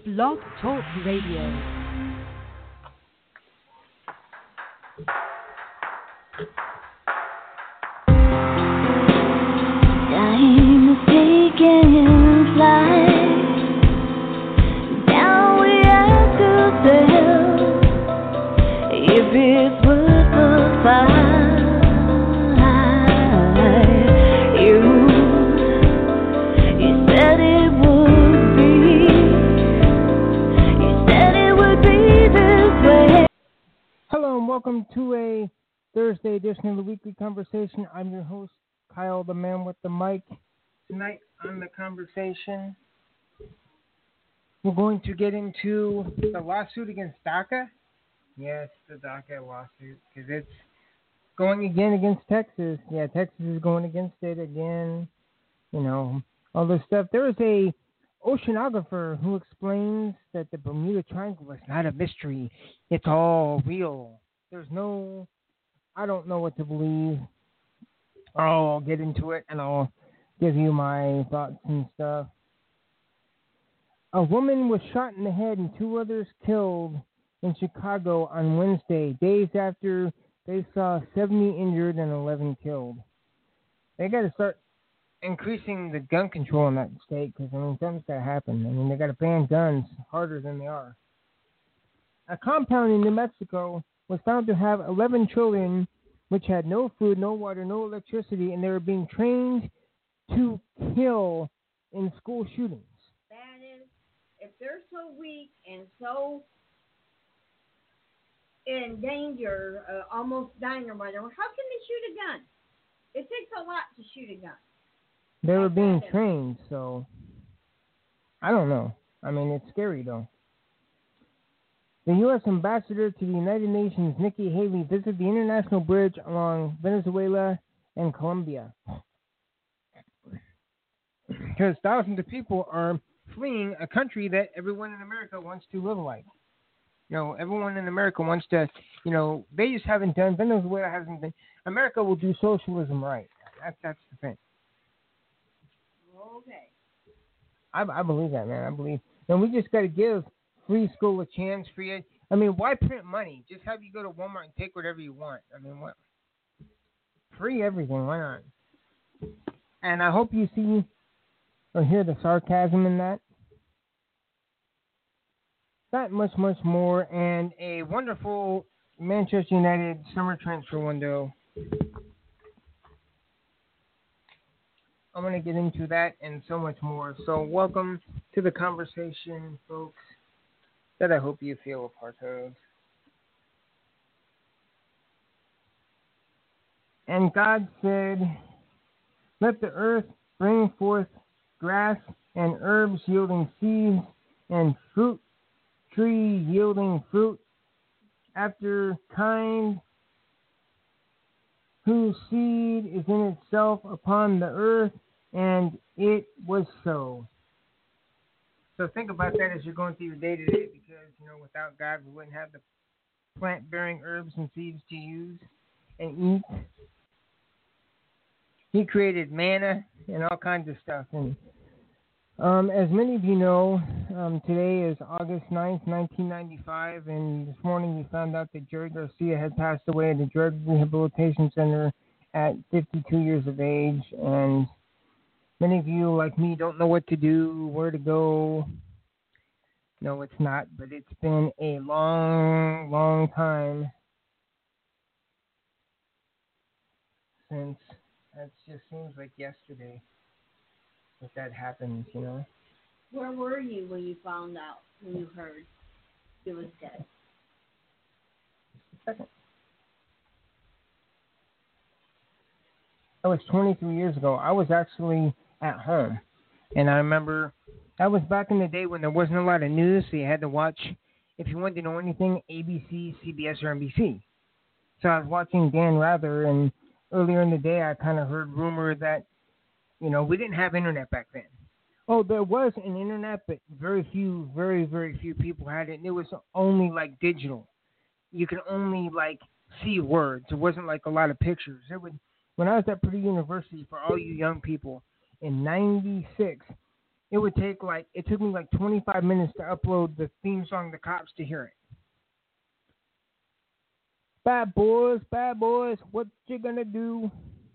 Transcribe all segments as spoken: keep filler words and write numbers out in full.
Blog Talk Radio. Time is taking flight. Now we have to tell if it's worth the fight. You, you said it would be. You said it would be this way. Hello and welcome to a Thursday edition of the Weekly Conversation. I'm your host, Kyle, the man with the mic. Tonight on the conversation, we're going to get into the lawsuit against DACA. Yes, the DACA lawsuit, because it's going again against Texas. Yeah, Texas is going against it again. You know, all this stuff. There is a oceanographer who explains that the Bermuda Triangle is not a mystery. It's all real. There's no, I don't know what to believe. I'll get into it and I'll give you my thoughts and stuff. A woman was shot in the head and two others killed in Chicago on Wednesday, days after they saw seventy injured and eleven killed. They got to start increasing the gun control in that state because, I mean, something's got to happen. I mean, they got to ban guns harder than they are. A compound in New Mexico was found to have eleven children which had no food, no water, no electricity, and they were being trained to kill in school shootings. That is, if they're so weak and so in danger, uh, almost dying or whatever, how can they shoot a gun? It takes a lot to shoot a gun. They were Like being that. trained, so I don't know. I mean, it's scary, though. The U S ambassador to the United Nations, Nikki Haley, visited the international bridge along Venezuela and Colombia. Because thousands of people are fleeing a country that everyone in America wants to live like. You know, everyone in America wants to, you know, they just haven't done, Venezuela hasn't been, America will do socialism right. That's, that's the thing. Okay. I, I believe that, man. I believe. And we just got to give free school a chance, free ed. I mean, why print money? Just have you go to Walmart and take whatever you want. I mean, what? Free everything. Why not? And I hope you see or hear the sarcasm in that. That much, much more, and a wonderful Manchester United summer transfer window. I'm going to get into that and so much more. So welcome to the conversation, folks, that I hope you feel a part of. And God said, let the earth bring forth grass and herbs yielding seeds and fruit tree yielding fruit after kind, whose seed is in itself upon the earth, and it was so. So think about that as you're going through your day-to-day, because, you know, without God, we wouldn't have the plant-bearing herbs and seeds to use and eat. He created manna and all kinds of stuff. And um, as many of you know, um, today is August ninth, nineteen ninety-five, and this morning we found out that Jerry Garcia had passed away at the Drug Rehabilitation Center at fifty-two years of age. And many of you, like me, don't know what to do, where to go. No, it's not, but it's been a long, long time since, that just seems like yesterday that that happened, you know. Where were you when you found out, when you heard he was dead? Second. That was twenty-three years ago. I was actually at home, and I remember that was back in the day when there wasn't a lot of news, so you had to watch, if you wanted to know anything, A B C, C B S, or N B C. So I was watching Dan Rather, and earlier in the day I kind of heard rumor that, you know, we didn't have internet back then. Oh, there was an internet, but very few, very, very few people had it, and it was only, like, digital. You could only, like, see words. It wasn't, like, a lot of pictures. It would, when I was at Purdue University, for all you young people, in ninety-six, it would take like it took me like twenty-five minutes to upload the theme song, The Cops, to hear it. Bad boys, bad boys, what you gonna do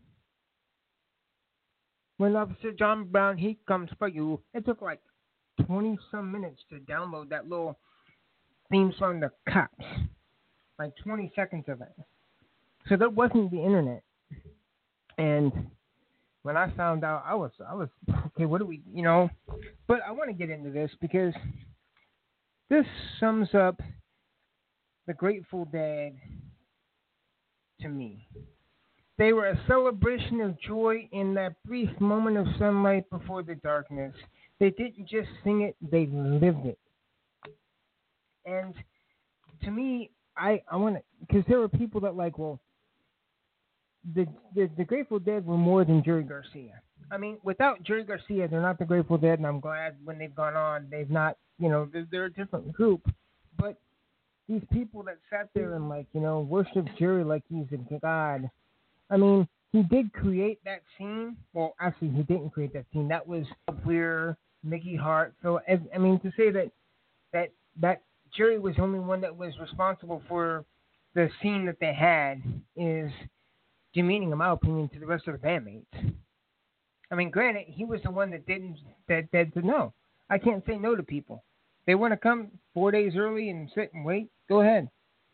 when Officer John Brown, he comes for you? It took like twenty some minutes to download that little theme song, The Cops. Like twenty seconds of it. So there wasn't the internet. And when I found out, I was, I was, okay, what do we, you know? But I want to get into this because this sums up the Grateful Dead to me. They were a celebration of joy in that brief moment of sunlight before the darkness. They didn't just sing it, they lived it. And to me, I, I want to, because there were people that like, well, the, the the Grateful Dead were more than Jerry Garcia. I mean, without Jerry Garcia, they're not the Grateful Dead, and I'm glad when they've gone on, they've not, you know, they're, they're a different group. But these people that sat there and, like, you know, worshiped Jerry like he's a god. I mean, he did create that scene. Well, actually, he didn't create that scene. That was Weir, Mickey Hart. So, as, I mean, to say that that that Jerry was the only one that was responsible for the scene that they had is demeaning, in my opinion, to the rest of the bandmates. I mean, granted, he was the one that didn't, that, that said, no, I can't say no to people. They want to come four days early and sit and wait, go ahead.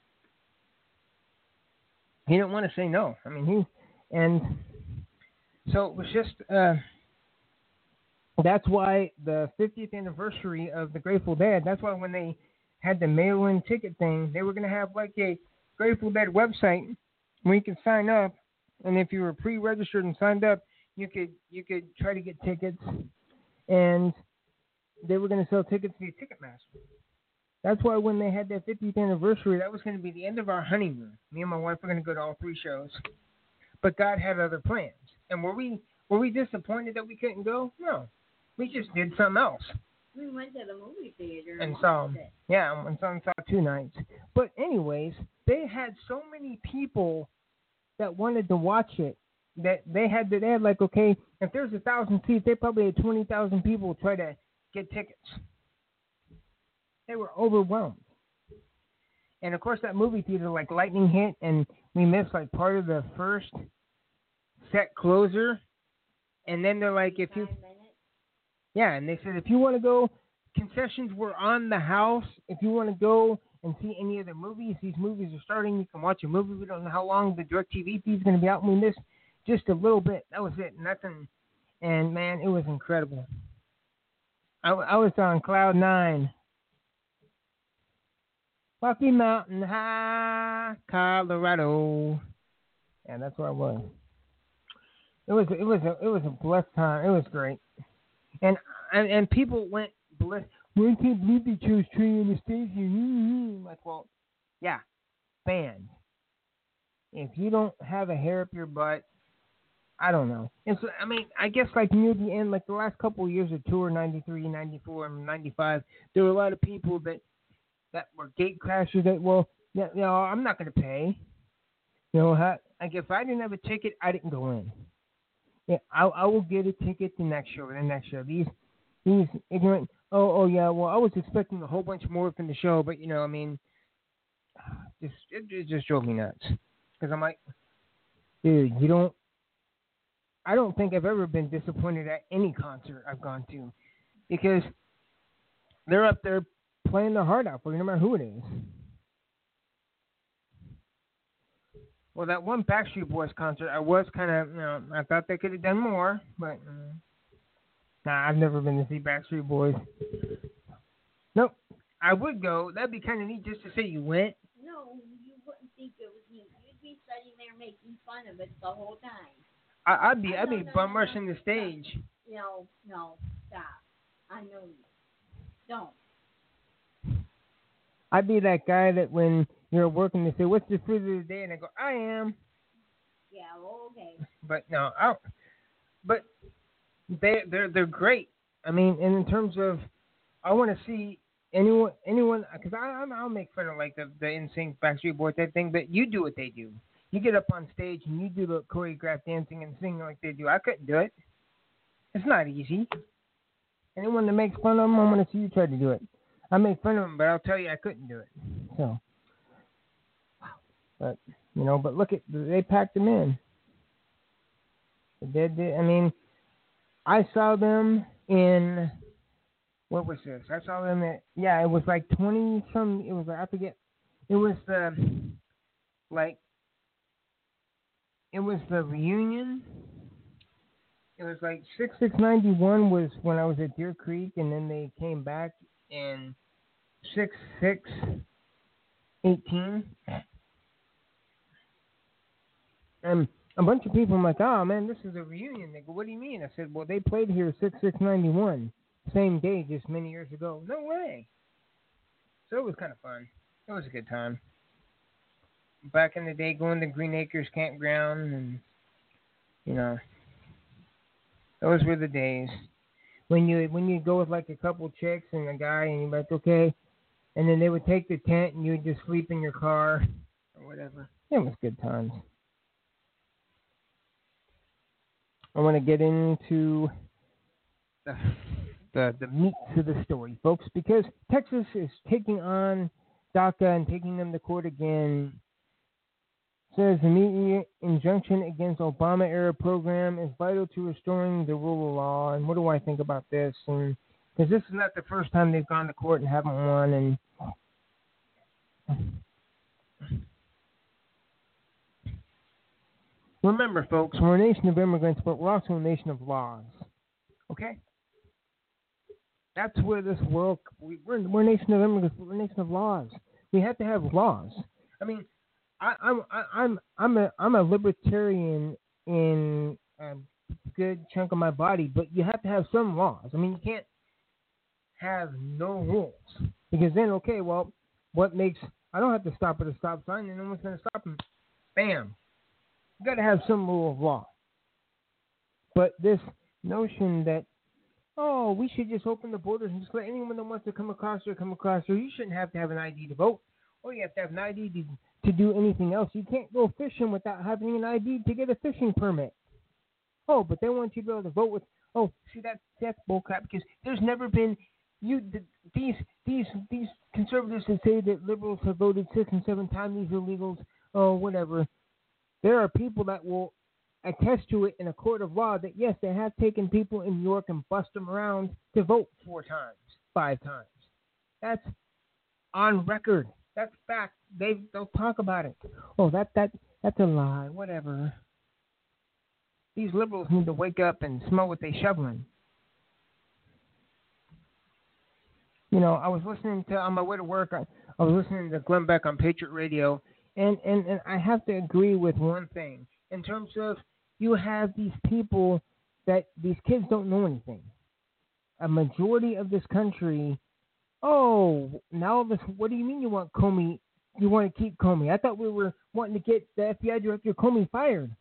He didn't want to say no. I mean, he, and so it was just, uh, that's why the fiftieth anniversary of the Grateful Dead, that's why when they had the mail-in ticket thing, they were going to have like a Grateful Dead website where you can sign up, and if you were pre-registered and signed up, you could you could try to get tickets, and they were going to sell tickets via Ticketmaster. That's why when they had that fiftieth anniversary, that was going to be the end of our honeymoon. Me and my wife were going to go to all three shows, but God had other plans. And were we were we disappointed that we couldn't go? No, we just did something else. We went to the movie theater and saw them. Yeah, and saw them saw two nights. But anyways, they had so many people that wanted to watch it that they had to, they had like, okay, if there's a thousand seats, they probably had twenty thousand people try to get tickets. They were overwhelmed. And of course, that movie theater, like lightning hit, and we missed like part of the first set closer. And then they're like, if you, yeah, and they said if you want to go, concessions were on the house. If you want to go and see any of the movies, these movies are starting. You can watch a movie. We don't know how long the DirecTV feed is going to be out. We missed just a little bit. That was it. Nothing. And man, it was incredible. I, I was on cloud nine. Rocky Mountain High, Colorado. Yeah, that's where I was. It was it was a it was a blessed time. It was great, and and, and people went blessed. Well, I can't believe they chose Tree on the stage here. Mm-hmm. Like, well, yeah, band. If you don't have a hair up your butt, I don't know. And so, I mean, I guess like near the end, like the last couple of years of tour, ninety-three, ninety-four, and ninety-five, there were a lot of people that. that were gate crashers that, well, yeah, you know, I'm not going to pay. You know, how, like if I didn't have a ticket, I didn't go in. Yeah, I, I will get a ticket the next show, the next show. These, these ignorant, oh, oh yeah, well, I was expecting a whole bunch more from the show, but, you know, I mean, just, it, it just drove me nuts. Because I'm like, dude, you don't, I don't think I've ever been disappointed at any concert I've gone to. Because they're up there playing their heart out for you, no matter who it is. Well, that one Backstreet Boys concert, I was kind of, you know, I thought they could have done more, but uh, nah, I've never been to see Backstreet Boys. Nope. I would go. That'd be kind of neat just to say you went. No, you wouldn't think it was neat. You'd be sitting there making fun of it the whole time. I, I'd be, I I'd be no, no, bum no, rushing no, the stage. No, no, stop. I know you. Don't. I'd be that guy that when you're working, they say, "What's the food of the day?" And I go, "I am." Yeah, okay. But no, I. But they they're they're great. I mean, and in terms of, I want to see anyone anyone because I I'm, I'll make fun of like the the N Sync Backstreet Boys that thing, but you do what they do. You get up on stage and you do the choreographed dancing and sing like they do. I couldn't do it. It's not easy. Anyone that makes fun of them, I want to see you try to do it. I make fun of them, but I'll tell you I couldn't do it. So, but you know, but look at they packed them in. They did. I mean, I saw them in what was this? I saw them at yeah, it was like twenty some. It was I forget. It was the like it was the reunion. It was like six six ninety-one was when I was at Deer Creek, and then they came back in six six eighteen. And a bunch of people, I'm like, oh, man, this is a reunion. They go, what do you mean? I said, well, they played here six six ninety-one, same day, just many years ago. No way. So it was kind of fun. It was a good time. Back in the day, going to Green Acres Campground, and, you know, those were the days. When you when you go with, like, a couple chicks and a guy, and you're like, okay, and then they would take the tent, and you would just sleep in your car or whatever. It was good times. I want to get into the, the the meat to the story, folks, because Texas is taking on DACA and taking them to court again. Says immediate injunction against Obama-era program is vital to restoring the rule of law. And what do I think about this? And because this is not the first time they've gone to court and haven't won. And remember, folks, we're a nation of immigrants, but we're also a nation of laws. Okay? That's where this world, we, we're, we're a nation of immigrants, but we're a nation of laws. We have to have laws. I mean, I, I'm I, I'm I'm a I'm a libertarian in a good chunk of my body, but you have to have some laws. I mean, you can't have no rules, because then, okay, well, what makes I don't have to stop at a stop sign, and no one's going to stop him. Bam. You got to have some rule of law. But this notion that, oh, we should just open the borders and just let anyone that wants to come across here come across here. You shouldn't have to have an I D to vote, or you have to have an I D to, to do anything else. You can't go fishing without having an I D to get a fishing permit. Oh, but they want you to be able to vote with. Oh, see that that's bullcrap, because there's never been you these these these conservatives that say that liberals have voted six and seven times these illegals. Oh, whatever. There are people that will attest to it in a court of law that, yes, they have taken people in New York and bust them around to vote four times, five times. That's on record. That's fact. They, they'll talk about it. Oh, that, that that's a lie. Whatever. These liberals need to wake up and smell what they're shoveling. You know, I was listening to, on my way to work, I, I was listening to Glenn Beck on Patriot Radio, and, and, and I have to agree with one thing. In terms of, you have these people that, these kids don't know anything. A majority of this country, oh, now this, what do you mean you want Comey, you want to keep Comey? I thought we were wanting to get the F B I director Comey fired.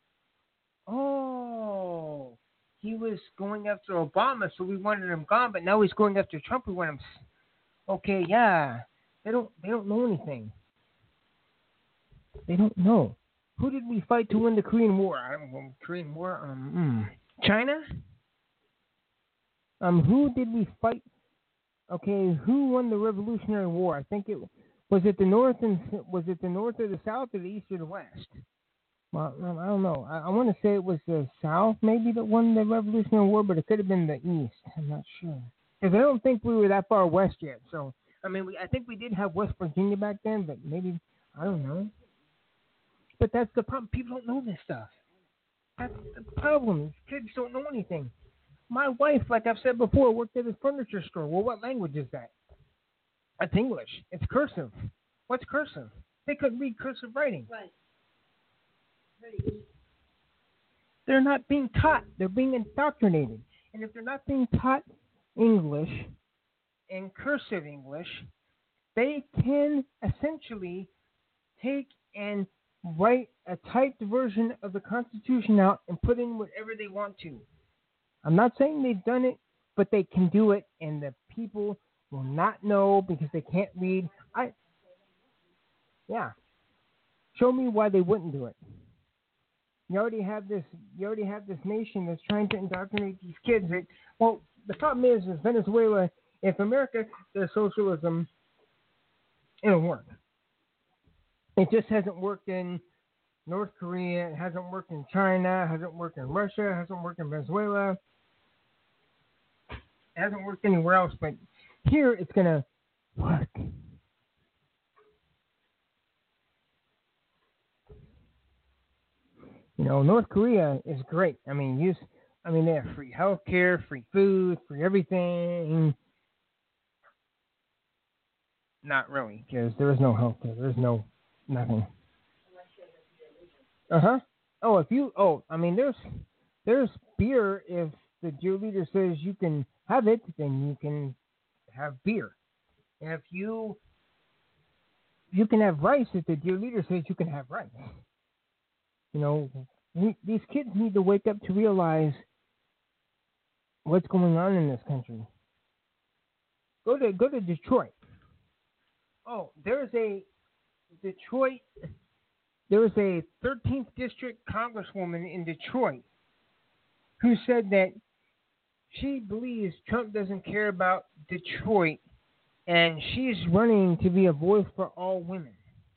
Oh, he was going after Obama, so we wanted him gone, but now he's going after Trump, we want him. Okay, yeah, they don't, they don't know anything. They don't know. Who did we fight to win the Korean War? I don't know, Korean War, um, mm, China? Um, who did we fight? Okay, who won the Revolutionary War? I think it was it the North and was it the North or the South or the East or the West? Well, I don't know. I, I want to say it was the South maybe that won the Revolutionary War, but it could have been the East. I'm not sure, because I don't think we were that far west yet. So, I mean, we, I think we did have West Virginia back then, but maybe, I don't know. But that's the problem. People don't know this stuff. That's the problem. Kids don't know anything. My wife, like I've said before, worked at a furniture store. Well, what language is that? It's English. It's cursive. What's cursive? They couldn't read cursive writing. Right. They're not being taught. They're being indoctrinated. And if they're not being taught English and cursive English, they can essentially take and write a typed version of the Constitution out and put in whatever they want to. I'm not saying they've done it, but they can do it, and the people will not know because they can't read. I, yeah. Show me why they wouldn't do it. You already have this. You already have this nation that's trying to indoctrinate these kids. That, well, the problem is, is Venezuela. If America does socialism, it'll work. It just hasn't worked in North Korea. It hasn't worked in China. It hasn't worked in Russia. It hasn't worked in Venezuela. It hasn't worked anywhere else. But here, it's gonna work. You know, North Korea is great. I mean, you, I mean, they have free healthcare, free food, free everything. Not really, because there is no healthcare. There is no nothing. Uh huh. Oh, if you, oh, I mean, there's, there's beer. If the dear leader says you can have it, then you can have beer. And if you, you can have rice. If the dear leader says you can have rice. You know, we, these kids need to wake up to realize what's going on in this country. Go to go to Detroit. Oh, there's a Detroit. There was a thirteenth district congresswoman in Detroit who said that she believes Trump doesn't care about Detroit, and she's running to be a voice for all women.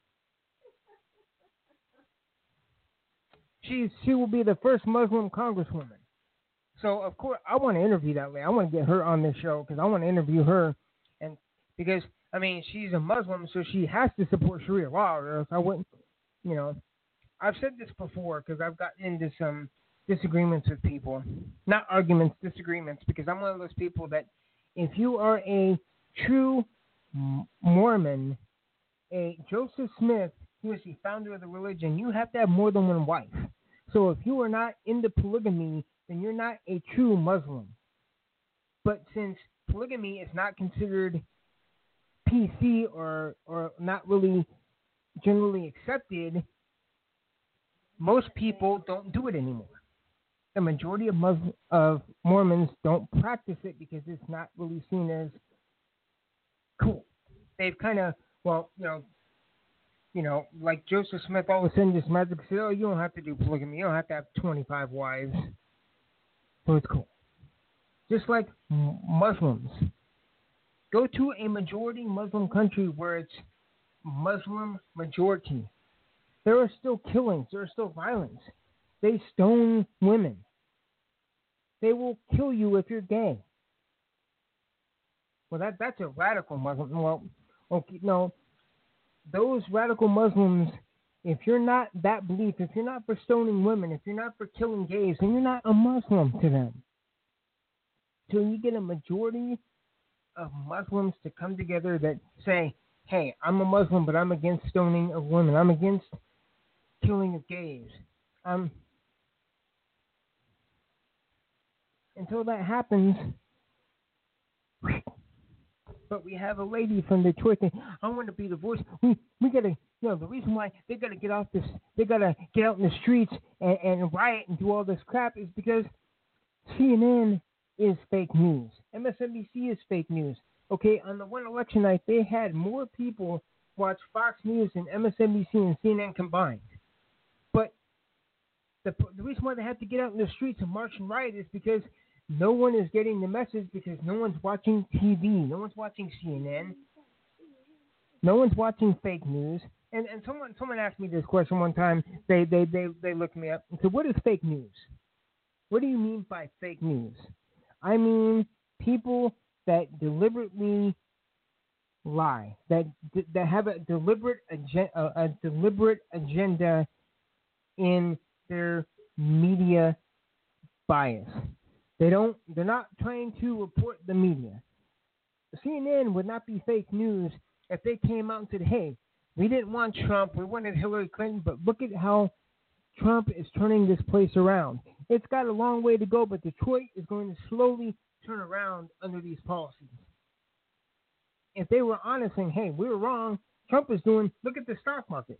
She she will be the first Muslim congresswoman. So of course I want to interview that lady. I want to get her on this show because I want to interview her, and because I mean she's a Muslim, so she has to support Sharia law, or else I wouldn't. You know, I've said this before because I've gotten into some disagreements with people, not arguments, disagreements, because I'm one of those people that if you are a true Mormon, a Joseph Smith, who is the founder of the religion, you have to have more than one wife. So if you are not into polygamy, then you're not a true Muslim. But since polygamy is not considered P C or or not really generally accepted, most people don't do it anymore. The majority of Muslim, of Mormons don't practice it because it's not really seen as cool. They've kind of, well, you know, You know, like Joseph Smith all of a sudden just magically said, oh, you don't have to do polygamy. You don't have to have twenty-five wives. So it's cool. Just like Muslims. Go to a majority Muslim country where it's Muslim majority. There are still killings. There are still violence. They stone women. They will kill you if you're gay. Well, that that's a radical Muslim. Well, okay, no. Those radical Muslims, if you're not that belief, if you're not for stoning women, if you're not for killing gays, then you're not a Muslim to them. So you get a majority of Muslims to come together that say, hey, I'm a Muslim, but I'm against stoning of women. I'm against killing of gays. Um, until that happens, but we have a lady from Detroit saying, I want to be the voice. We we gotta, you know, the reason why they gotta get off this, they gotta get out in the streets and, and riot and do all this crap is because C N N is fake news. M S N B C is fake news. Okay, on the one election night, they had more people watch Fox News than M S N B C and C N N combined. But the the reason why they have to get out in the streets and march and riot is because no one is getting the message, because no one's watching T V. No one's watching C N N. No one's watching fake news. And and someone someone asked me this question one time. They they they, they looked me up and said, what is fake news? What do you mean by fake news? I mean people that deliberately lie, that that have a deliberate agenda, a, a deliberate agenda in their media bias. They don't. They're not trying to report the media. C N N would not be fake news if they came out and said, "Hey, we didn't want Trump. We wanted Hillary Clinton, but look at how Trump is turning this place around. It's got a long way to go, but Detroit is going to slowly turn around under these policies." If they were honest saying, "Hey, we were wrong. Trump is doing. Look at the stock market."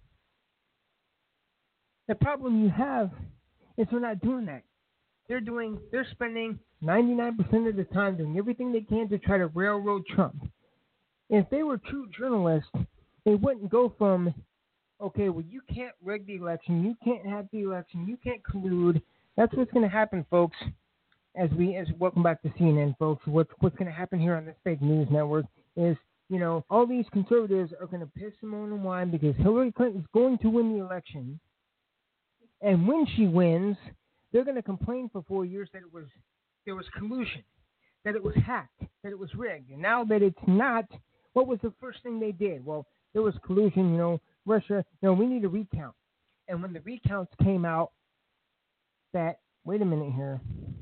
The problem you have is they're not doing that. They're doing, they're spending ninety-nine percent of the time doing everything they can to try to railroad Trump. If they were true journalists, they wouldn't go from, okay, well, you can't rig the election, you can't have the election, you can't collude. That's what's going to happen, folks. as we as welcome back to C N N, folks. What's what's going to happen here on this fake news network is, you know, all these conservatives are going to piss and moan and whine because Hillary Clinton is going to win the election, and when she wins, they're going to complain for four years that it was there was collusion, that it was hacked, that it was rigged, and now that it's not, what was the first thing they did? Well, there was collusion. You know, Russia. You know, we need a recount, and when the recounts came out, that wait a minute here.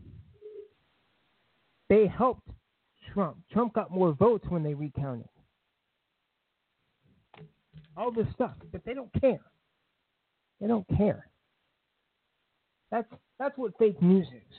They helped Trump. Trump got more votes when they recounted. All this stuff, but they don't care. They don't care. That's that's what fake news is.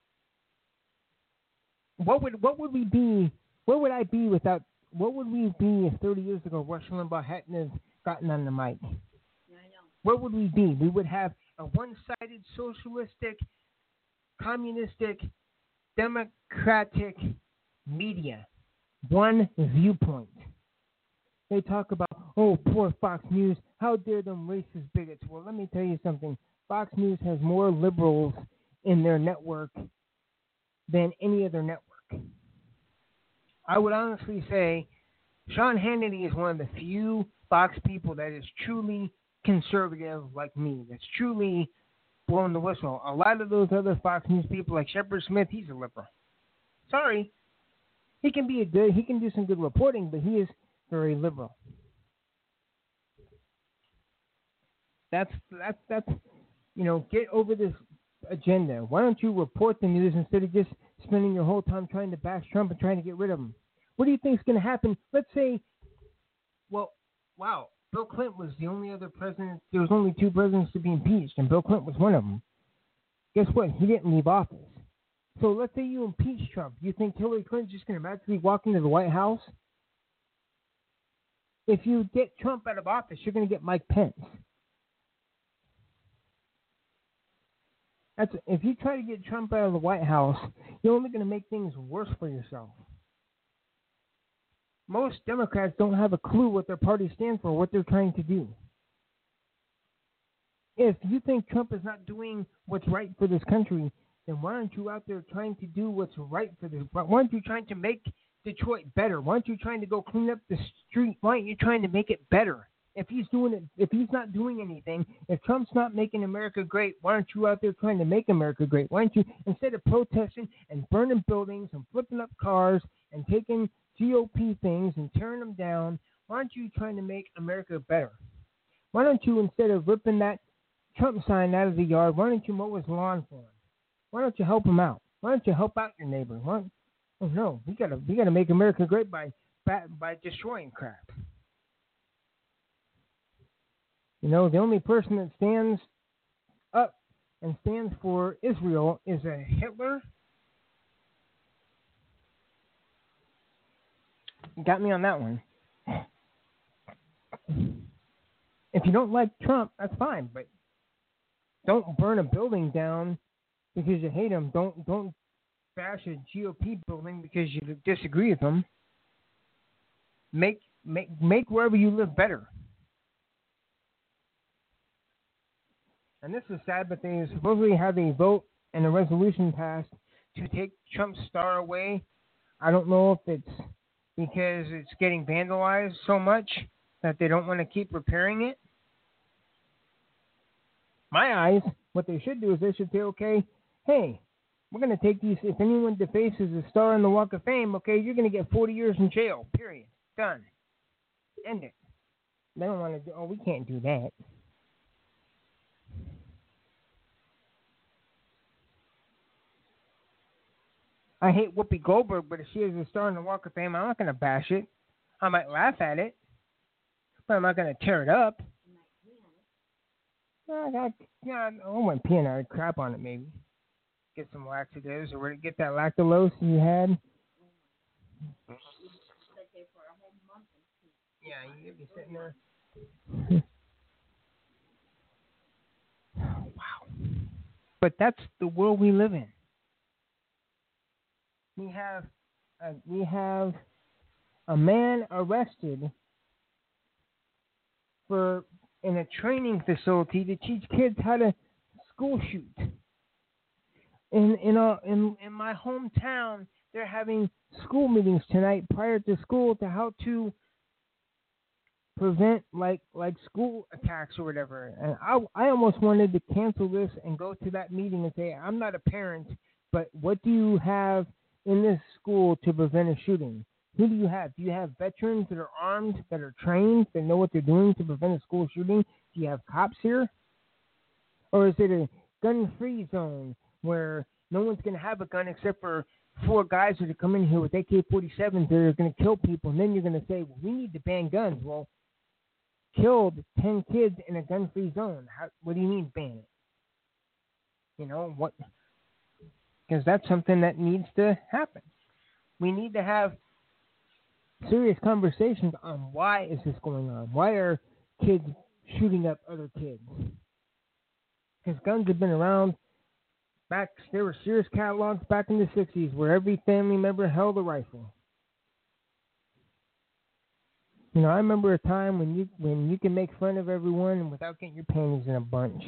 What would what would we be? Where would I be without? What would we be if thirty years ago Rush Limbaugh hadn't have gotten on the mic? Yeah, I know. Where would we be? We would have a one-sided, socialistic, communistic, democratic media, one viewpoint. They talk about, oh, poor Fox News, how dare them racist bigots. Well, let me tell you something. Fox News has more liberals in their network than any other network. I would honestly say Sean Hannity is one of the few Fox people that is truly conservative like me, that's truly blowing the whistle. A lot of those other Fox News people like Shepard Smith, he's a liberal. Sorry. He can be a good, he can do some good reporting, but he is very liberal. That's, that's, that's, you know, get over this agenda. Why don't you report the news instead of just spending your whole time trying to bash Trump and trying to get rid of him? What do you think is going to happen? Let's say, well, wow, Bill Clinton was the only other president. There was only two presidents to be impeached, and Bill Clinton was one of them. Guess what? He didn't leave office. So let's say you impeach Trump. You think Hillary Clinton's just going to magically walk into the White House? If you get Trump out of office, you're going to get Mike Pence. That's if you try to get Trump out of the White House, you're only going to make things worse for yourself. Most Democrats don't have a clue what their party stands for, what they're trying to do. If you think Trump is not doing what's right for this country, then why aren't you out there trying to do what's right for this? Why aren't you trying to make Detroit better? Why aren't you trying to go clean up the street? Why aren't you trying to make it better? If he's doing it, if he's not doing anything, if Trump's not making America great, why aren't you out there trying to make America great? Why aren't you, instead of protesting and burning buildings and flipping up cars and taking G O P things and tearing them down, why aren't you trying to make America better? Why don't you, instead of ripping that Trump sign out of the yard, why don't you mow his lawn for him? Why don't you help him out? Why don't you help out your neighbor? Why, oh no, we gotta we gotta make America great by by destroying crap. You know, the only person that stands up and stands for Israel is a Hitler. Got me on that one. If you don't like Trump, that's fine, but don't burn a building down because you hate him. Don't don't bash a G O P building because you disagree with them. Make make make wherever you live better. And this is sad, but they supposedly have a vote and a resolution passed to take Trump's star away. I don't know if it's because it's getting vandalized so much that they don't want to keep repairing it. My eyes, what they should do is they should say, okay, hey, we're going to take these. If anyone defaces a star in the Walk of Fame, okay, you're going to get forty years in jail, period. Done. End it. They don't want to do, oh, we can't do that. I hate Whoopi Goldberg, but if she has a star in the Walk of Fame, I'm not going to bash it. I might laugh at it, but I'm not going to tear it up. I got, yeah, I won't pee on it. Crap on it, maybe. Get some laxatives or get that lactulose you had. Yeah, you'd be sitting there. Wow. But that's the world we live in. We have a, we have a man arrested for in a training facility to teach kids how to school shoot. in in uh, in in my hometown, they're having school meetings tonight prior to school to how to prevent like like school attacks or whatever. And I I almost wanted to cancel this and go to that meeting and say, I'm not a parent, but what do you have in this school to prevent a shooting? Who do you have? Do you have veterans that are armed, that are trained, that know what they're doing to prevent a school shooting? Do you have cops here? Or is it a gun-free zone where no one's going to have a gun except for four guys that are coming in here with A K forty-sevens that are going to kill people? And then you're going to say, well, we need to ban guns. Well, killed ten kids in a gun-free zone. How, what do you mean ban it? You know, what? Because that's something that needs to happen. We need to have serious conversations on why is this going on? Why are kids shooting up other kids? Because guns have been around back. There were Sears catalogs back in the sixties where every family member held a rifle. You know, I remember a time when you when you can make fun of everyone without getting your panties in a bunch.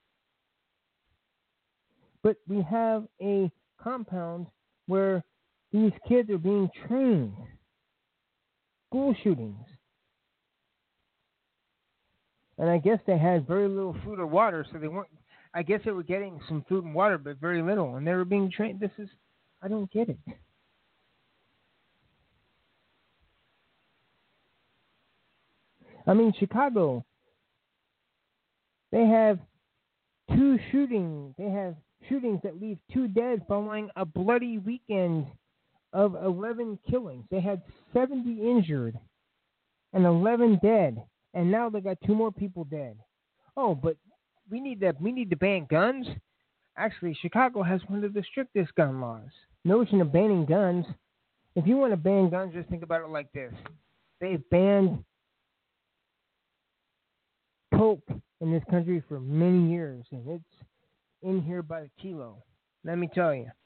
But we have a compound where these kids are being trained. School shootings. And I guess they had very little food or water, so they weren't, I guess they were getting some food and water, but very little. And they were being trained. This is, I don't get it. I mean, Chicago, they have two shootings. They have shootings that leave two dead following a bloody weekend of eleven killings. They had seventy injured and eleven dead, and now they got two more people dead. Oh, but we need to we need to ban guns. Actually, Chicago has one of the strictest gun laws. Notion of banning guns. If you want to ban guns, just think about it like this: they've banned coke in this country for many years, and it's in here by the kilo. Let me tell you.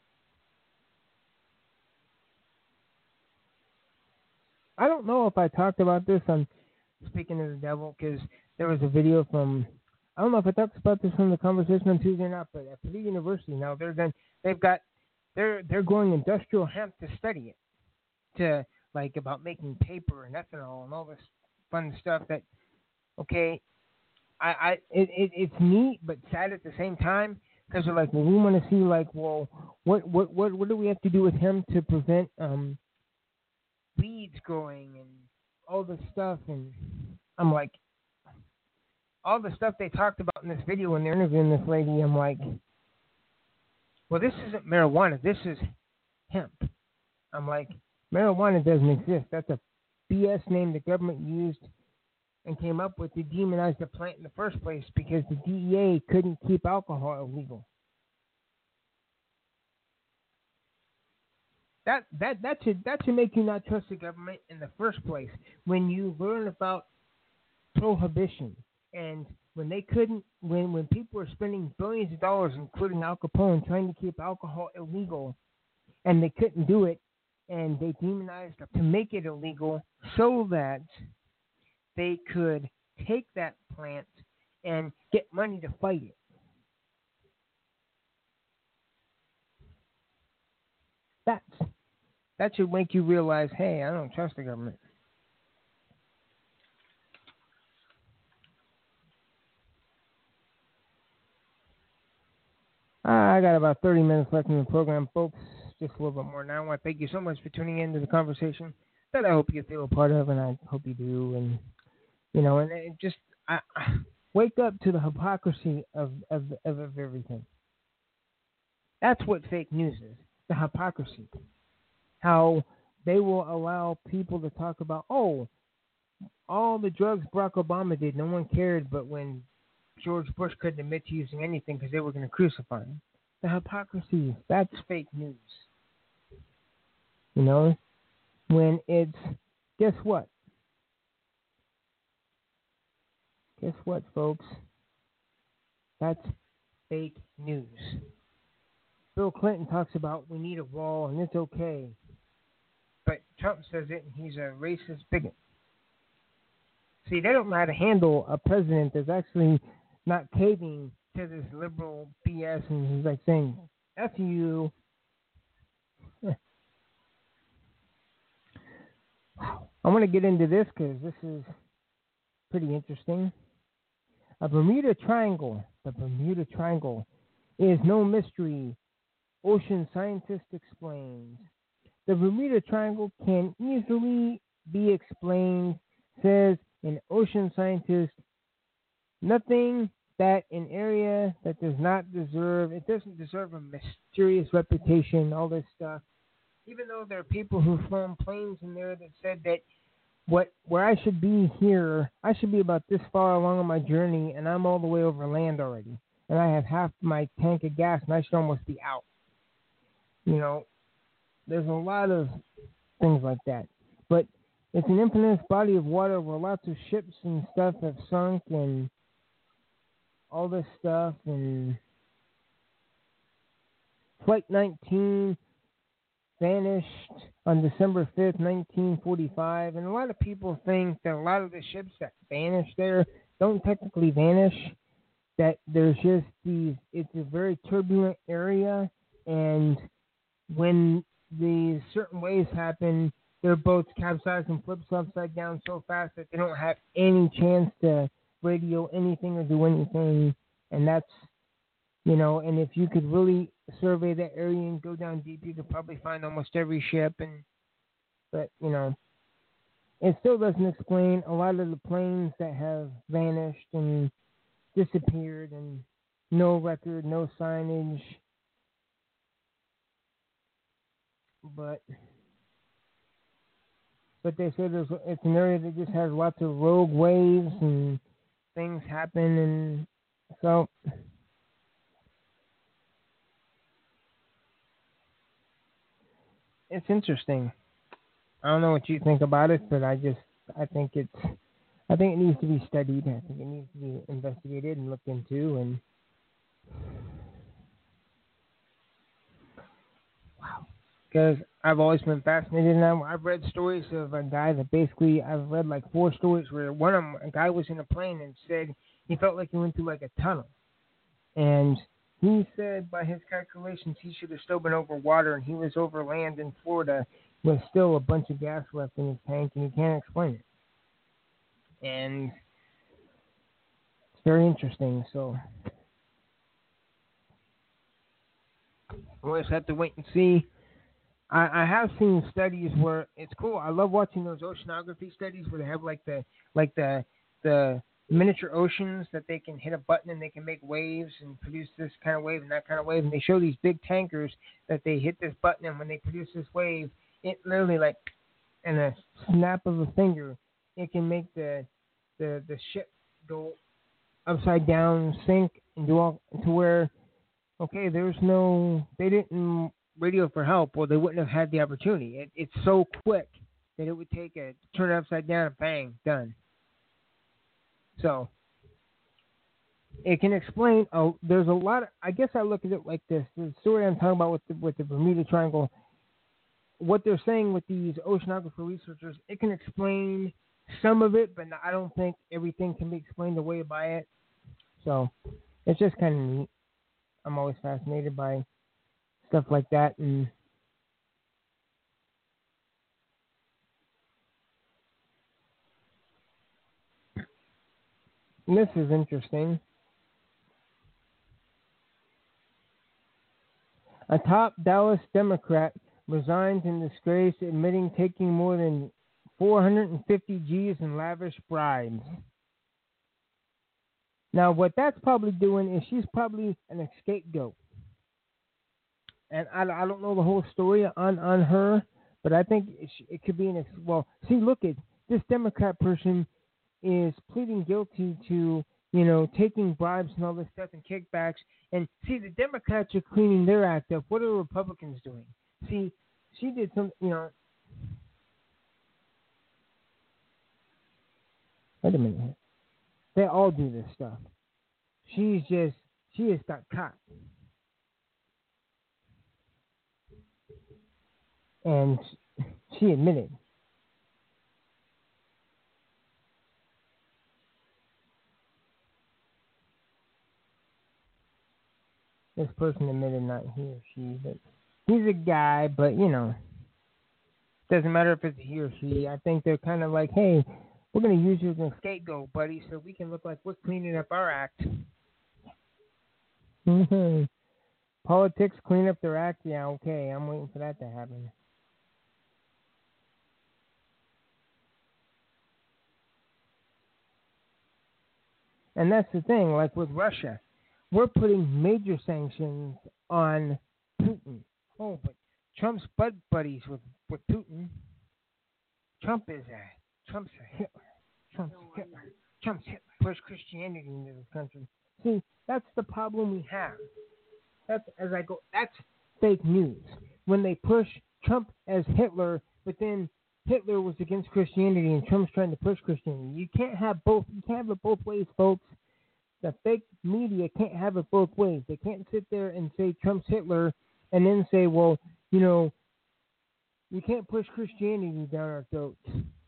I don't know if I talked about this on Speaking of the Devil, because there was a video from, I don't know if I talked about this from the conversation on Tuesday or not, but at Purdue University now, they're done, they've got, they're they're growing industrial hemp to study it, to like about making paper and ethanol and all this fun stuff that, okay, I, I it, it it's neat but sad at the same time, because they're like, well, we want to see like, well, what what what what do we have to do with hemp to prevent um weeds growing and all this stuff? And I'm like, all the stuff they talked about in this video when they're interviewing this lady, I'm like, well, this isn't marijuana, this is hemp. I'm like, marijuana doesn't exist. That's a B S name the government used and came up with to demonize the plant in the first place because the D E A couldn't keep alcohol illegal. That that that should that should make you not trust the government in the first place. When you learn about prohibition and when they couldn't, when when people were spending billions of dollars, including Al Capone, trying to keep alcohol illegal, and they couldn't do it, and they demonized it to make it illegal so that they could take that plant and get money to fight it. That's that should make you realize, hey, I don't trust the government. I got about thirty minutes left in the program, folks. Just a little bit more now. I want to thank you so much for tuning in to the conversation that I hope you feel a part of, and I hope you do. And you know, and it just I, I wake up to the hypocrisy of, of of of everything. That's what fake news is: the hypocrisy. How they will allow people to talk about, oh, all the drugs Barack Obama did, no one cared, but when George Bush couldn't admit to using anything because they were going to crucify him. The hypocrisy, that's fake news. You know, when it's, guess what? Guess what, folks? That's fake news. Bill Clinton talks about we need a wall and it's okay. But Trump says it and he's a racist bigot. See, they don't know how to handle a president that's actually not caving to this liberal B S, and he's like saying, F you. I want to get into this because this is pretty interesting. A Bermuda Triangle, the Bermuda Triangle, is no mystery. Ocean scientist explains. The Bermuda Triangle can easily be explained, says an ocean scientist. Nothing that an area that does not deserve, it doesn't deserve a mysterious reputation, all this stuff. Even though there are people who've flown planes in there that said that what where I should be here, I should be about this far along on my journey, and I'm all the way over land already. And I have half my tank of gas, and I should almost be out. You know, there's a lot of things like that. But it's an infinite body of water where lots of ships and stuff have sunk and all this stuff. And Flight nineteen vanished on December fifth, nineteen forty-five. And a lot of people think that a lot of the ships that vanish there don't technically vanish, that there's just these, it's a very turbulent area, and when these certain waves happen, their boats capsize and flips upside down so fast that they don't have any chance to radio anything or do anything. And that's, you know, and if you could really survey that area and go down deep, you could probably find almost every ship. And but, you know, it still doesn't explain a lot of the planes that have vanished and disappeared and no record, no signage. But but they say there's it's an area that just has lots of rogue waves and things happen, and so it's interesting. I don't know what you think about it, but I just I think it's I think it needs to be studied. I think it needs to be investigated and looked into. And wow. Because I've always been fascinated, and I've read stories of a guy that basically, I've read like four stories where one of them, a guy was in a plane and said he felt like he went through like a tunnel. And he said by his calculations he should have still been over water, and he was over land in Florida with still a bunch of gas left in his tank, and he can't explain it. And it's very interesting, so we'll just have to wait and see. I, I have seen studies where it's cool. I love watching those oceanography studies where they have like the like the the miniature oceans that they can hit a button and they can make waves and produce this kind of wave and that kind of wave. And they show these big tankers that they hit this button, and when they produce this wave, it literally like in a snap of a finger, it can make the the the ship go upside down, sink, and do all to where okay, there's no they didn't radio for help, or they wouldn't have had the opportunity. It, it's so quick that it would take a turn it upside down and bang, done. So it can explain. Oh, there's a lot of. I guess I look at it like this: the story I'm talking about with the, with the Bermuda Triangle. What they're saying with these oceanographer researchers, it can explain some of it, but I don't think everything can be explained away by it. So it's just kind of neat. I'm always fascinated by stuff like that, and this is interesting. A top Dallas Democrat resigns in disgrace, admitting taking more than four hundred fifty G's in lavish bribes. Now, what that's probably doing is she's probably an scapegoat. And I, I don't know the whole story on, on her, but I think it, it could be an ex- well. See, look at this Democrat person is pleading guilty to you know taking bribes and all this stuff and kickbacks. And see, the Democrats are cleaning their act up. What are the Republicans doing? See, she did some. You know, wait a minute. They all do this stuff. She's just she just got caught. And she admitted. this person admitted, not he or she, but he's a guy, but you know, doesn't matter if it's he or she. I think they're kind of like, hey, we're going to use you as a scapegoat, buddy, so we can look like we're cleaning up our act. Mm-hmm. Politics clean up their act? Yeah, okay, I'm waiting for that to happen. And that's the thing, like with Russia, we're putting major sanctions on Putin. Oh, but Trump's bud buddies with, with Putin. Trump is a Trump's a Hitler. Trump's a Hitler. Trump's Hitler. Push Christianity into this country. See, that's the problem we have. That's as I go. That's fake news. When they push Trump as Hitler, but then Hitler was against Christianity and Trump's trying to push Christianity. You can't have both. You can't have it both ways, folks. The fake media can't have it both ways. They can't sit there and say Trump's Hitler and then say, well, you know, you can't push Christianity down our throats.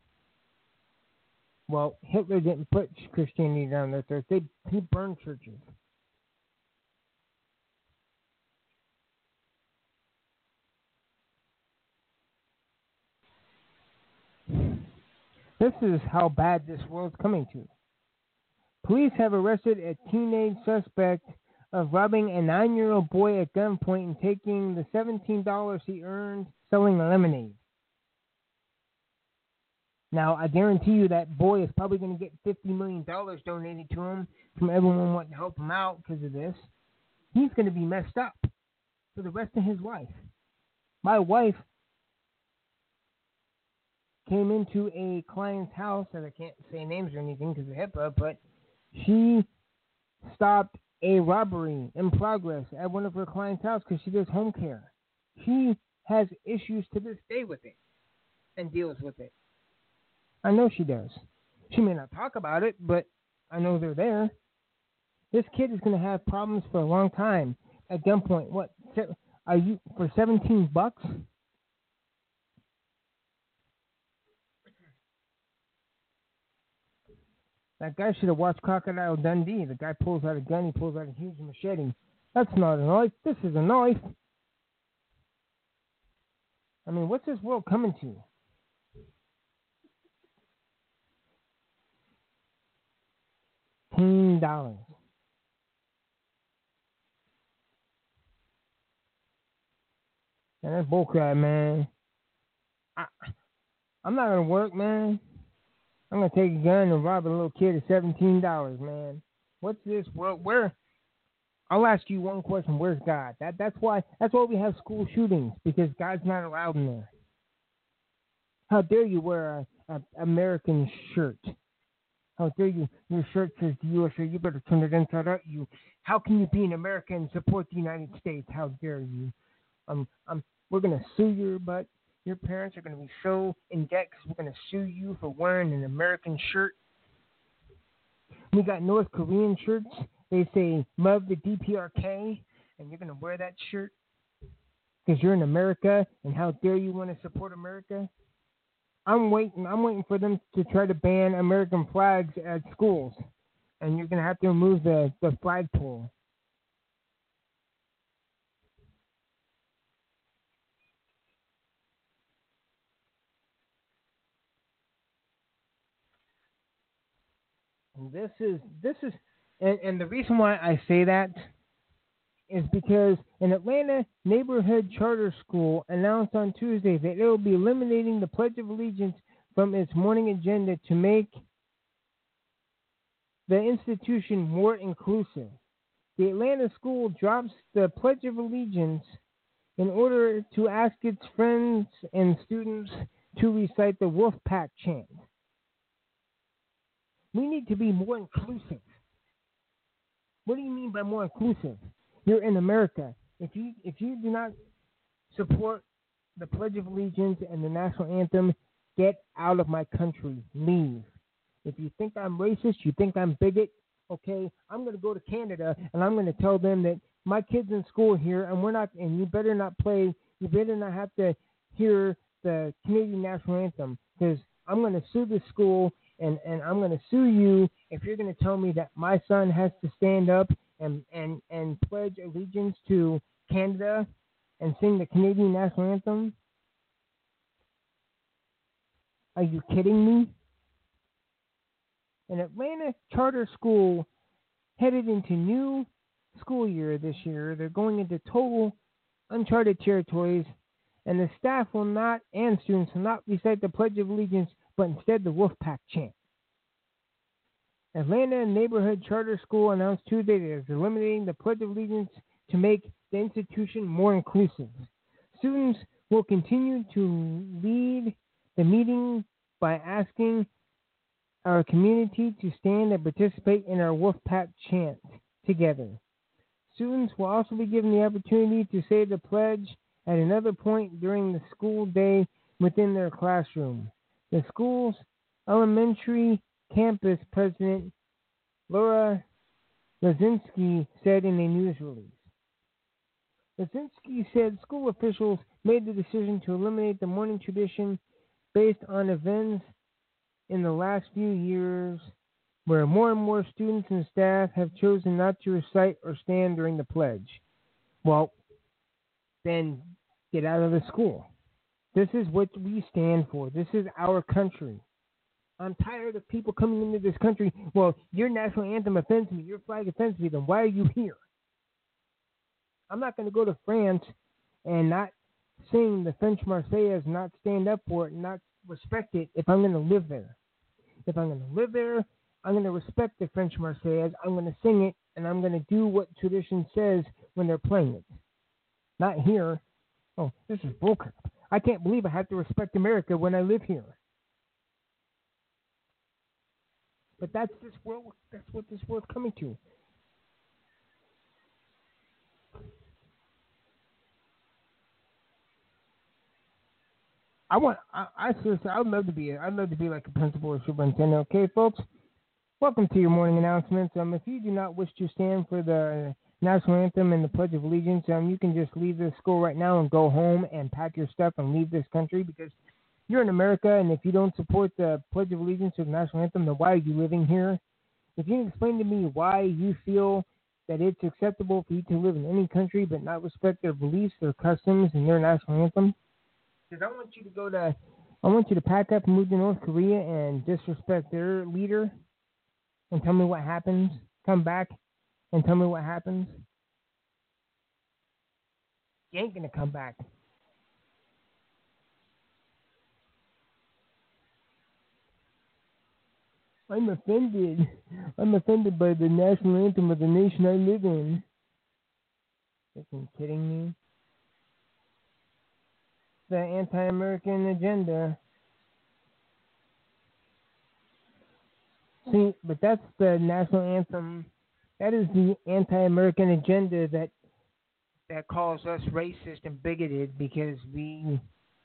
Well, Hitler didn't put Christianity down their throats. They, he burned churches. This is how bad this world's coming to. Police have arrested a teenage suspect of robbing a nine-year-old boy at gunpoint and taking the seventeen dollars he earned selling lemonade. Now, I guarantee you that boy is probably going to get fifty million dollars donated to him from everyone wanting to help him out because of this. He's going to be messed up for the rest of his life. My wife came into a client's house, and I can't say names or anything because of HIPAA, but she stopped a robbery in progress at one of her clients' house because she does home care. She has issues to this day with it and deals with it. I know she does. She may not talk about it, but I know they're there. This kid is going to have problems for a long time at gunpoint. What? Are you for seventeen bucks? That guy should have watched Crocodile Dundee. The guy pulls out a gun, he pulls out a huge machete. That's not a knife. This is a knife. I mean, what's this world coming to? Ten dollars. Man, that's bullcrap, man. I, I'm not gonna work, man. I'm going to take a gun and rob a little kid at seventeen dollars, man. What's this world? Where? I'll ask you one question. Where's God? That That's why That's why we have school shootings, because God's not allowed in there. How dare you wear a, a American shirt? How dare you? Your shirt says the U S A. You better turn it inside out. You. How can you be an American and support the United States? How dare you? Um, um, we're going to sue your butt. Your parents are going to be so in debt because we're going to sue you for wearing an American shirt. We got North Korean shirts. They say, love the D P R K, and you're going to wear that shirt because you're in America, and how dare you want to support America? I'm waiting. I'm waiting for them to try to ban American flags at schools, and you're going to have to remove the, the flagpole. This is this is, and, and the reason why I say that is because an Atlanta neighborhood charter school announced on Tuesday that it will be eliminating the Pledge of Allegiance from its morning agenda to make the institution more inclusive. The Atlanta school drops the Pledge of Allegiance in order to ask its friends and students to recite the Wolfpack chant. We need to be more inclusive. What do you mean by more inclusive? You're in America. If you if you do not support the Pledge of Allegiance and the national anthem, get out of my country. Leave. If you think I'm racist, you think I'm bigot, okay, I'm going to go to Canada and I'm going to tell them that my kid's in school here and we're not, and you better not play, you better not have to hear the Canadian national anthem, because I'm going to sue this school. And, and I'm going to sue you if you're going to tell me that my son has to stand up and, and, and pledge allegiance to Canada and sing the Canadian national anthem? Are you kidding me? An Atlanta charter school headed into new school year this year. They're going into total uncharted territories, and the staff will not, and students will not recite the Pledge of Allegiance, but instead the Wolfpack chant. Atlanta Neighborhood Charter School announced Tuesday that it is eliminating the Pledge of Allegiance to make the institution more inclusive. Students will continue to lead the meeting by asking our community to stand and participate in our Wolfpack chant together. Students will also be given the opportunity to say the pledge at another point during the school day within their classroom. The school's elementary campus president, Laura Lazinski, said in a news release. Lazinski said school officials made the decision to eliminate the morning tradition based on events in the last few years where more and more students and staff have chosen not to recite or stand during the pledge. Well, then get out of the school. This is what we stand for. This is our country. I'm tired of people coming into this country. Well, your national anthem offends me. Your flag offends me. Then why are you here? I'm not going to go to France and not sing the French Marseillaise, not stand up for it, not respect it if I'm going to live there. If I'm going to live there, I'm going to respect the French Marseillaise. I'm going to sing it, and I'm going to do what tradition says when they're playing it. Not here. Oh, this is bullcrap. I can't believe I have to respect America when I live here. But that's this world. That's what this world's coming to. I want. I, I seriously. I'd love to be. I'd love to be like a principal or superintendent. Okay, folks. Welcome to your morning announcements. Um, if you do not wish to stand for the national anthem and the Pledge of Allegiance, um, you can just leave this school right now and go home and pack your stuff and leave this country because you're in America, and if you don't support the Pledge of Allegiance or the national anthem, then why are you living here? If you can explain to me why you feel that it's acceptable for you to live in any country but not respect their beliefs, their customs, and their national anthem, because I want you to go to, I want you to pack up and move to North Korea and disrespect their leader, and tell me what happens. Come back and tell me what happens. You ain't gonna come back. I'm offended. I'm offended by the national anthem of the nation I live in. Are you kidding me? The anti-American agenda. See, but that's the national anthem. That is the anti-American agenda that that calls us racist and bigoted because we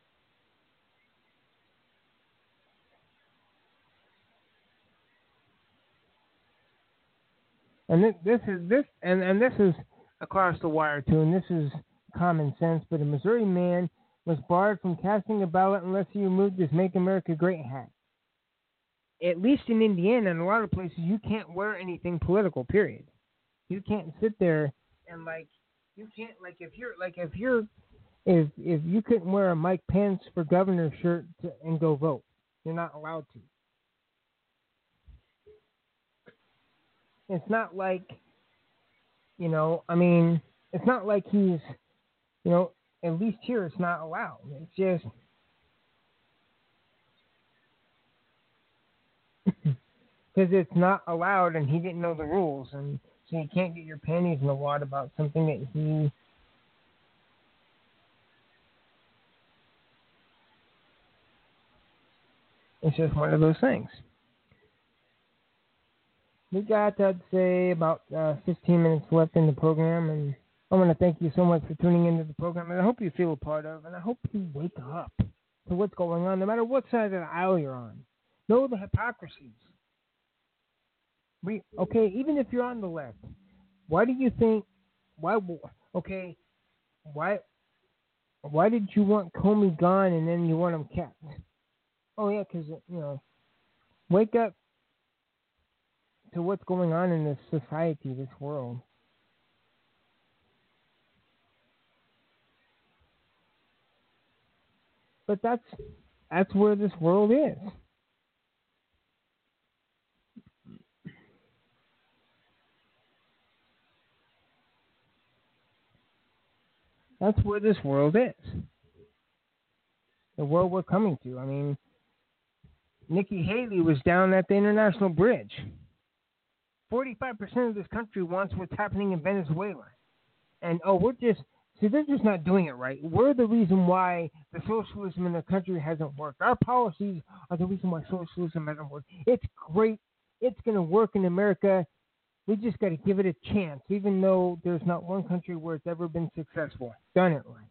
and this, this is this and, and this is across the wire too, and this is common sense. But a Missouri man was barred from casting a ballot unless he removed his "Make America Great" hat. At least in Indiana and a lot of places, you can't wear anything political, period. You can't sit there and, like, you can't, like, if you're, like, if you're, if if you couldn't wear a Mike Pence for governor shirt to, and go vote, you're not allowed to. It's not like, you know, I mean, it's not like he's, you know, at least here it's not allowed. It's just, because it's not allowed and he didn't know the rules, and so you can't get your panties in the wad about something that he it's just one of those things. We got, I'd say, about uh, fifteen minutes left in the program, and I want to thank you so much for tuning into the program, and I hope you feel a part of, and I hope you wake up to what's going on, no matter what side of the aisle you're on. Know the hypocrisies. We, okay, even if you're on the left, why do you think, why, okay, why, why did you want Comey gone and then you want him kept? Oh, yeah, because, you know, wake up to what's going on in this society, this world. But that's that's where this world is. That's where this world is. The world we're coming to. I mean, Nikki Haley was down at the International Bridge. forty-five percent of this country wants what's happening in Venezuela. And, oh, we're just, see, they're just not doing it right. We're the reason why the socialism in the country hasn't worked. Our policies are the reason why socialism hasn't worked. It's great. It's going to work in America. We just got to give it a chance, even though there's not one country where it's ever been successful. Done it right.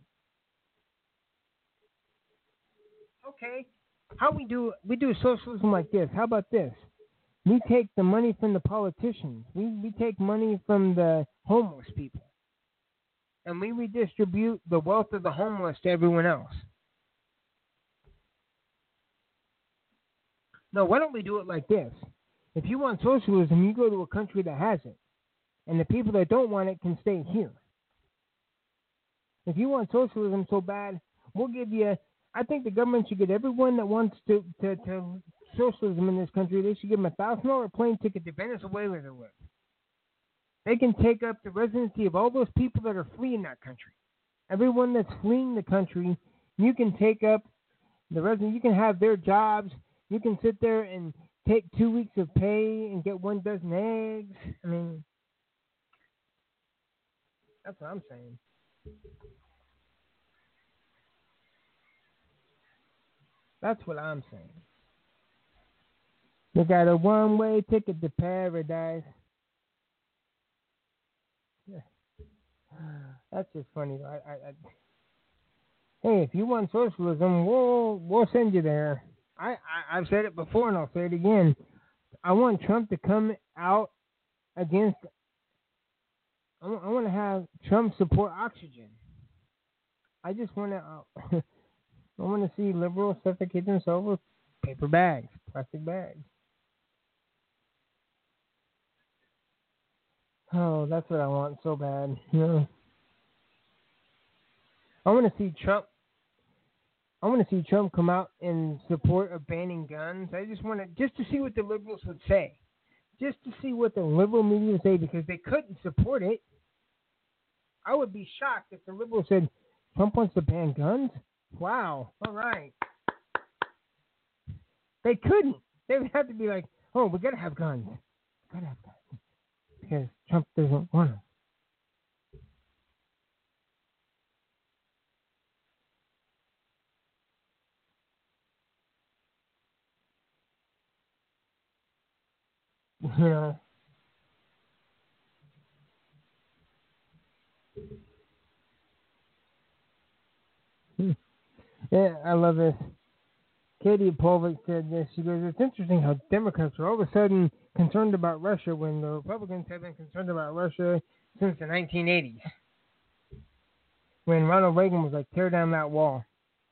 Okay, how we do we do socialism like this? How about this? We take the money from the politicians. We we take money from the homeless people, and we redistribute the wealth of the homeless to everyone else. No, why don't we do it like this? If you want socialism, you go to a country that has it, and the people that don't want it can stay here. If you want socialism so bad, we'll give you. I think the government should get everyone that wants to, to, to socialism in this country, they should give them a thousand dollar plane ticket to Venezuela to live. They can take up the residency of all those people that are fleeing that country. Everyone that's fleeing the country, you can take up the resident. You can have their jobs. You can sit there and take two weeks of pay and get one dozen eggs. I mean, that's what I'm saying. That's what I'm saying. You got a one-way ticket to paradise. Yeah. That's just funny. I, I, I, hey, if you want socialism, we'll we'll send you there. I, I I've said it before and I'll say it again. I want Trump to come out against. I want, I want to have Trump support oxygen. I just want to. Uh, I want to see liberals suffocate themselves with paper bags, plastic bags. Oh, that's what I want so bad. You know, I want to see Trump. I want to see Trump come out in support of banning guns. I just want to, just to see what the liberals would say, just to see what the liberal media would say, because they couldn't support it. I would be shocked if the liberals said Trump wants to ban guns. Wow. All right. They couldn't. They would have to be like, oh, we got to have guns. We got to have guns. Because Trump doesn't want them. You know. Yeah, I love this. Katie Polvik said this. She goes, it's interesting how Democrats are all of a sudden concerned about Russia when the Republicans have been concerned about Russia since the nineteen eighties. When Ronald Reagan was like, tear down that wall.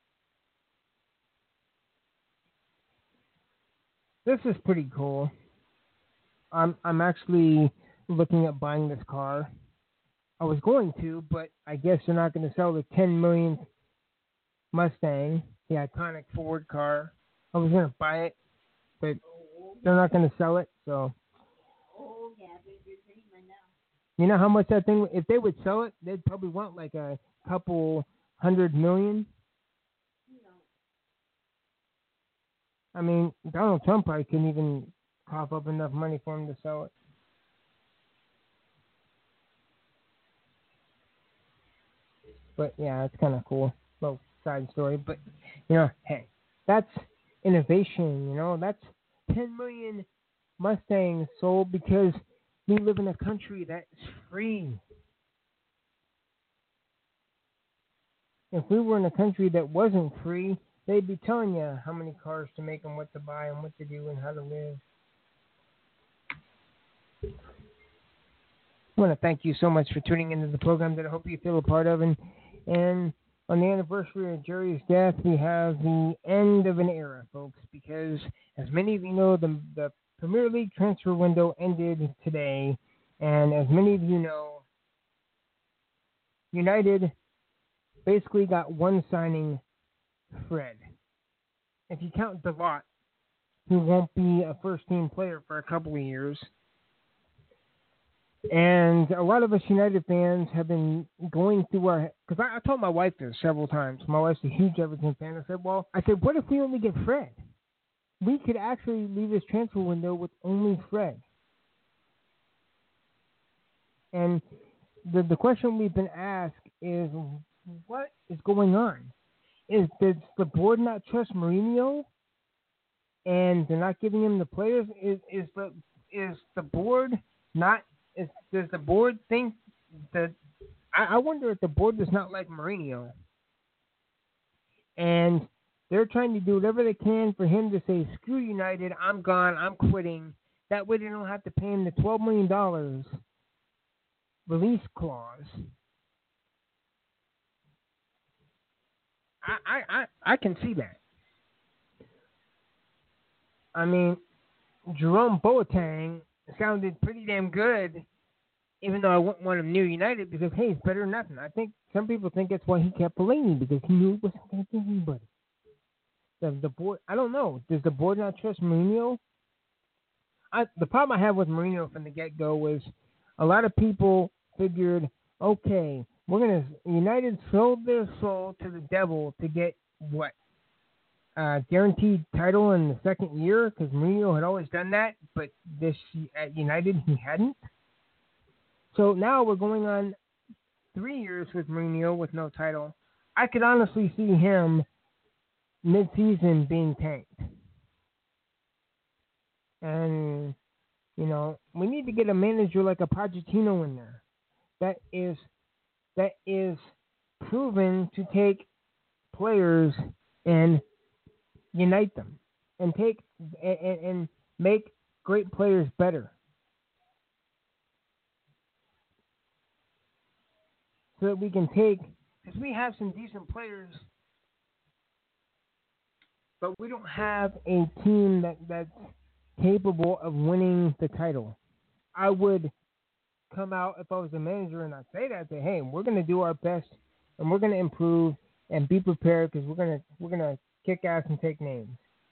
This is pretty cool. I'm I'm actually looking at buying this car. I was going to, but I guess they're not going to sell the ten millionth Mustang, the iconic Ford car. I was going to buy it, but they're not going to sell it, so. Oh, yeah, but you're dreaming now. You know how much that thing, if they would sell it, they'd probably want like a couple hundred million. No. I mean, Donald Trump probably couldn't even cough up enough money for him to sell it. But yeah, it's kind of cool. Little side story. But, you know, hey, that's innovation, you know. That's ten million Mustangs sold because we live in a country that's free. If we were in a country that wasn't free, they'd be telling you how many cars to make and what to buy and what to do and how to live. I want to thank you so much for tuning into the program that I hope you feel a part of. And, and on the anniversary of Jerry's death, we have the end of an era, folks, because as many of you know, the, the Premier League transfer window ended today. And as many of you know, United basically got one signing Fred. If you count Devot, who won't be a first-team player for a couple of years. And a lot of us United fans have been going through our, because I, I told my wife this several times. My wife's a huge Everton fan. I said, well, I said, what if we only get Fred? We could actually leave this transfer window with only Fred. And the the question we've been asked is, what is going on? Is does the board not trust Mourinho, and they're not giving him the players? Is is the is the board not? Is, does the board think that? I, I wonder if the board does not like Mourinho, and they're trying to do whatever they can for him to say, "Screw United, I'm gone, I'm quitting." That way, they don't have to pay him the twelve million dollars release clause. I, I, I, I can see that. I mean, Jerome Boateng sounded pretty damn good, even though I wouldn't want him near United because, hey, it's better than nothing. I think some people think that's why he kept Fellaini, because he knew it wasn't going to get anybody. The, the board, I don't know. Does the board not trust Mourinho? I, the problem I had with Mourinho from the get-go was a lot of people figured, okay, we're going to, United sold their soul to the devil to get what? Uh, guaranteed title in the second year, because Mourinho had always done that, but this at United he hadn't. So now we're going on three years with Mourinho with no title. I could honestly see him mid-season being tanked. And, you know, we need to get a manager like a Pochettino in there that is that is proven to take players and unite them and take and, and make great players better. So that we can take, because we have some decent players, but we don't have a team that, that's capable of winning the title. I would come out if I was a manager and I'd say that, say, hey, we're going to do our best and we're going to improve and be prepared because we're going to we're going to kick ass and take names.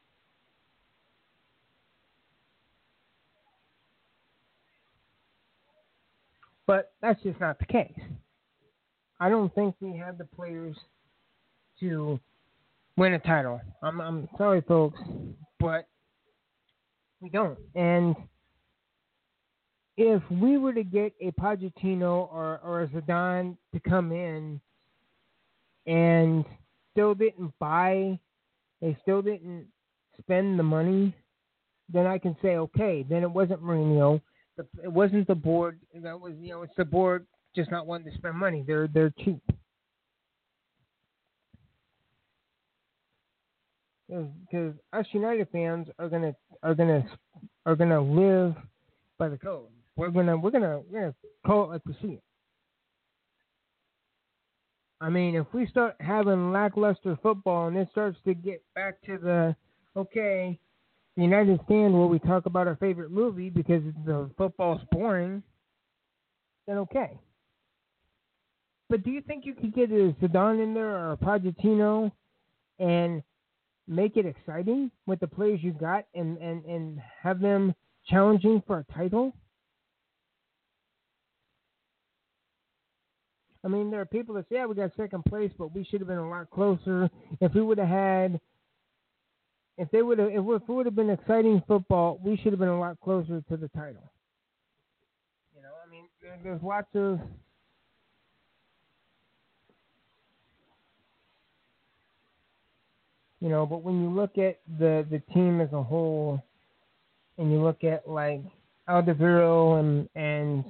But that's just not the case. I don't think we have the players to win a title. I'm I'm sorry, folks, but we don't. And if we were to get a Pochettino or, or a Zidane to come in and still didn't buy, they still didn't spend the money, then I can say, okay, then it wasn't Mourinho. It wasn't the board. That was, you know, it's the board just not wanting to spend money. They're they're cheap. Because us United fans are gonna are gonna are gonna live by the code. We're gonna we're gonna we're gonna call it like we see it. I mean, if we start having lackluster football and it starts to get back to the okay, the United stand where we talk about our favorite movie because the football's boring, then okay. But do you think you could get a Zidane in there or a Pochettino and make it exciting with the players you got and, and, and have them challenging for a title? I mean, there are people that say, yeah, we got second place, but we should have been a lot closer. If we would have had, if they would have, if it would have been exciting football, we should have been a lot closer to the title. You know, I mean, there, there's lots of, you know, but when you look at the, the team as a whole, and you look at like Alderweireld and and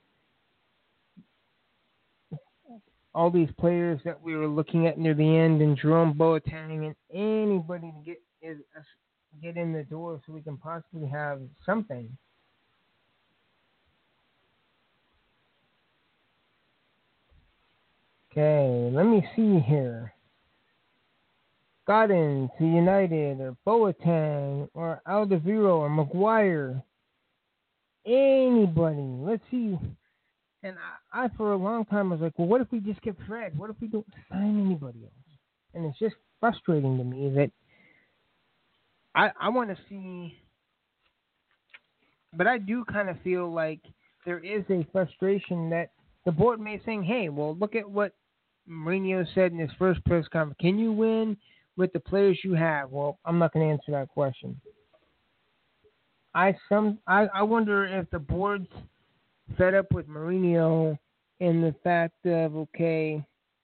all these players that we were looking at near the end, and Jerome Boateng, and anybody to get is, uh, get in the door so we can possibly have something. Okay, let me see here. Godin to United, or Boateng, or Alderweireld, or Maguire. Anybody. Let's see. And I, I, for a long time, was like, well, what if we just get Fred? What if we don't sign anybody else? And it's just frustrating to me that I I want to see, but I do kind of feel like there is a frustration that the board may saying, hey, well, look at what Mourinho said in his first press conference. Can you win with the players you have? Well, I'm not going to answer that question. I some I, I wonder if the board's fed up with Mourinho and the fact of, okay,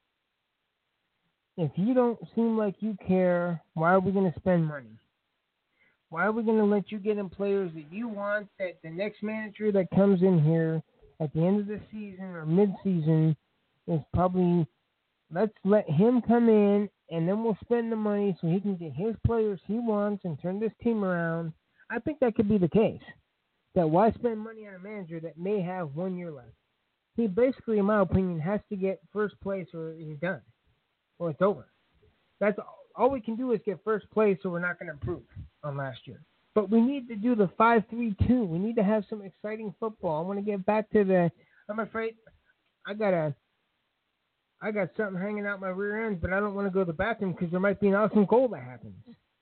if you don't seem like you care, why are we going to spend money? Why are we going to let you get in players that you want, that the next manager that comes in here at the end of the season or mid-season is probably, let's let him come in and then we'll spend the money so he can get his players he wants and turn this team around. I think that could be the case. That why spend money on a manager that may have one year left? He basically, in my opinion, has to get first place or he's done. Or it's over. That's all, all we can do is get first place, so we're not going to improve on last year. But we need to do the five three two. We need to have some exciting football. I want to get back to the. I'm afraid I got a. I got something hanging out my rear end, but I don't want to go to the bathroom because there might be an awesome goal that happens.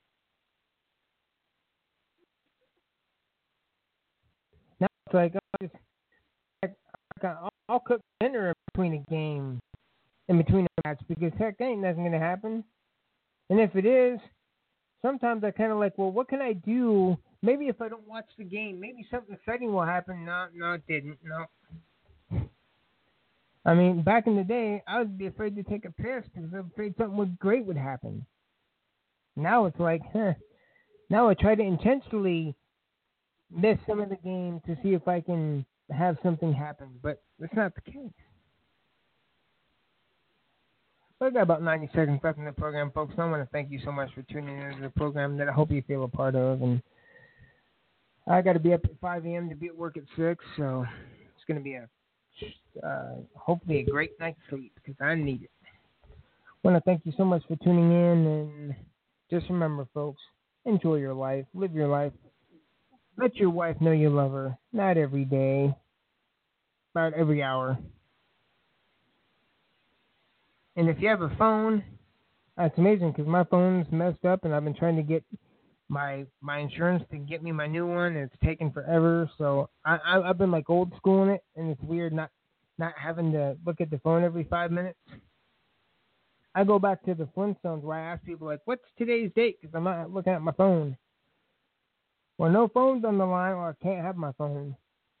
Now it's like I'll, just, I'll, I'll cook dinner in between a game. In between the match, because heck, that ain't nothing going to happen. And if it is, sometimes I kind of like, well, what can I do? Maybe if I don't watch the game, maybe something exciting will happen. No, no, it didn't. No. I mean, back in the day, I would be afraid to take a piss because I'm afraid something would great would happen. Now it's like, huh. Now I try to intentionally miss some of the game to see if I can have something happen, but that's not the case. I got about ninety seconds left in the program, folks. I want to thank you so much for tuning into the program that I hope you feel a part of. And I got to be up at five a.m. to be at work at six, so it's going to be a uh, hopefully a great night's sleep because I need it. I want to thank you so much for tuning in, and just remember, folks, enjoy your life, live your life. Let your wife know you love her, not every day, about every hour. And if you have a phone, that's amazing because my phone's messed up and I've been trying to get my my insurance to get me my new one. And it's taken forever. So I, I, I've been like old schooling it, and it's weird not, not having to look at the phone every five minutes. I go back to the Flintstones where I ask people, like, what's today's date? Because I'm not looking at my phone. Well, no phone's on the line or I can't have my phone.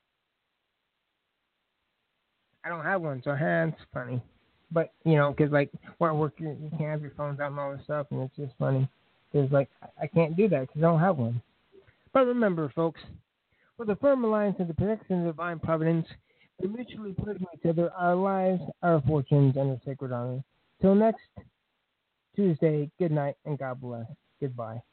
I don't have one, so huh, it's funny. But, you know, because, like, where I work, you, you can't have your phones out and all this stuff, and it's just funny. Because, like, I can't do that because I don't have one. But remember, folks, with a firm alliance and the protection of divine providence, we mutually pledge to each other our lives, our fortunes, and our sacred honor. Till next Tuesday, good night, and God bless. Goodbye.